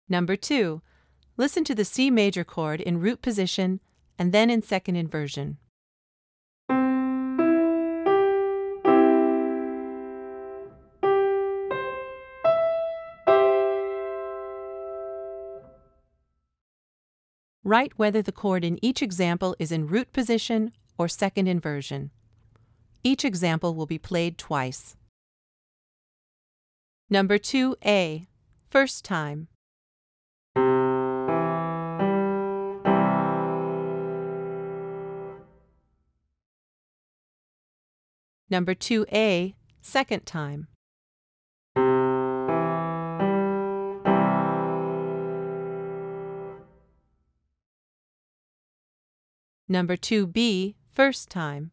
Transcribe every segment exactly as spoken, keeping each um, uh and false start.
Number two, listen to the C major chord in root position and then in second inversion. Write whether the chord in each example is in root position or second inversion. Each example will be played twice. Number two A, first time. Number two A, second time. Number two B, first time.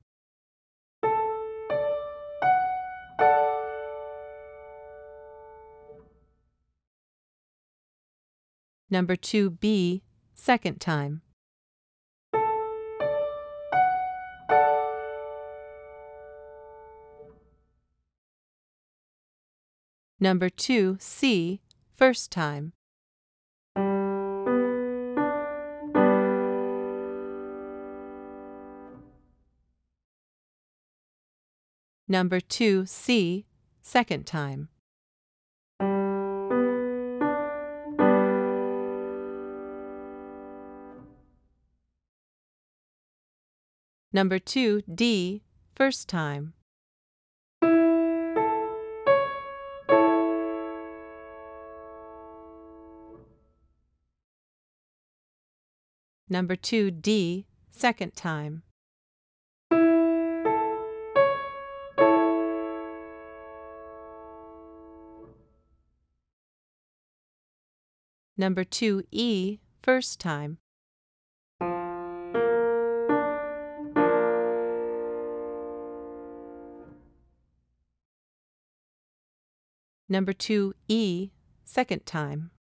Number two B, second time. Number two C, first time. Number two C, second time. Number two D, first time. Number two D, second time. Number two E, first time. Number two E, second time.